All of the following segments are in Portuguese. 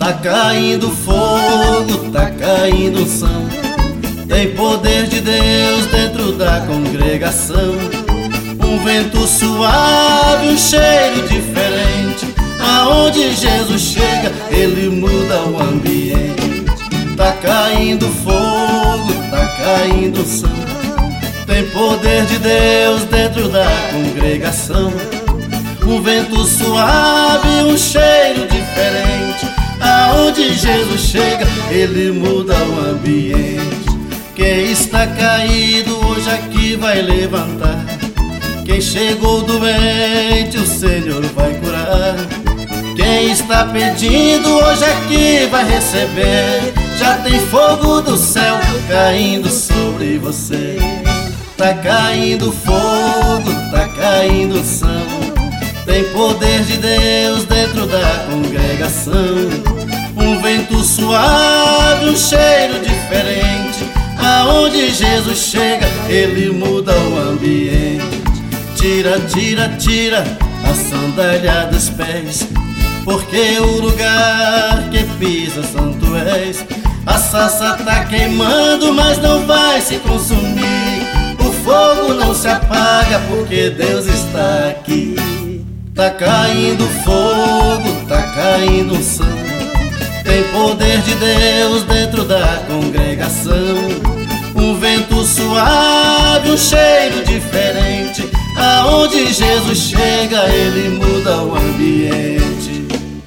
Tá caindo fogo, tá caindo unção. Tem poder de Deus dentro da congregação. Um vento suave, um cheiro diferente. Aonde Jesus chega, Ele muda o ambiente. Tá caindo fogo, tá caindo unção. Tem poder de Deus dentro da congregação. Um vento suave, um cheiro diferente. Aonde Jesus chega, Ele muda o ambiente. Quem está caído hoje aqui vai levantar. Quem chegou doente, o Senhor vai curar. Quem está pedindo hoje aqui vai receber. Já tem fogo do céu caindo sobre você. Tá caindo fogo, tá caindo unção. Tem poder de Deus dentro da congregação. Um vento suave, um cheiro diferente. Aonde Jesus chega, Ele muda o ambiente. Tira, tira, tira a sandália dos pés, porque o lugar que pisa santo és. A sarça tá queimando, mas não vai se consumir. O fogo não se apaga, porque Deus está aqui. Tá caindo fogo, tá caindo unção. Tem poder de Deus dentro da congregação. Um vento suave, um cheiro diferente. Aonde Jesus chega, Ele muda o ambiente.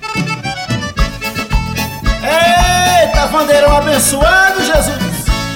Eita, bandeirão abençoado, Jesus!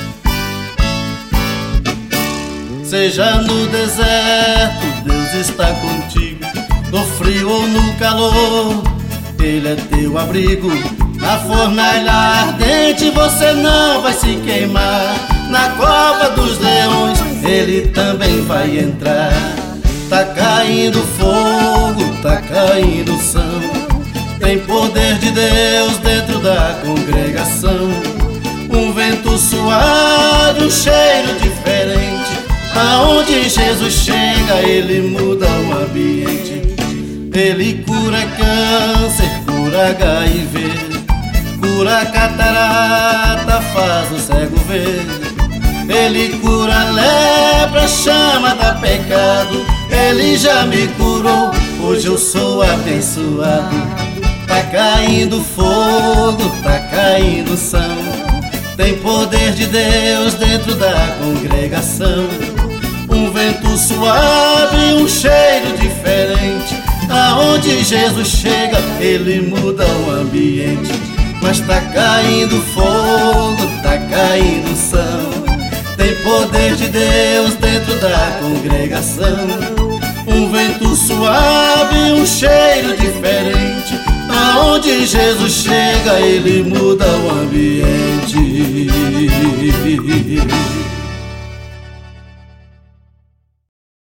Seja no deserto, Deus está contigo. No frio ou no calor, Ele é teu abrigo. Na fornalha ardente você não vai se queimar. Na cova dos leões Ele também vai entrar. Tá caindo fogo, tá caindo unção. Tem poder de Deus dentro da congregação. Um vento suave, um cheiro diferente. Aonde Jesus chega, Ele muda o ambiente. Ele cura câncer, cura HIV, cura catarata, faz o cego ver. Ele cura lepra, chama da pecado. Ele já me curou, hoje eu sou abençoado. Tá caindo fogo, tá caindo unção. Tem poder de Deus dentro da congregação. Um vento suave, um cheiro diferente. Aonde Jesus chega, Ele muda o ambiente. Mas tá caindo fogo, tá caindo unção. Tem poder de Deus dentro da congregação. Um vento suave, um cheiro diferente. Aonde Jesus chega, Ele muda o ambiente.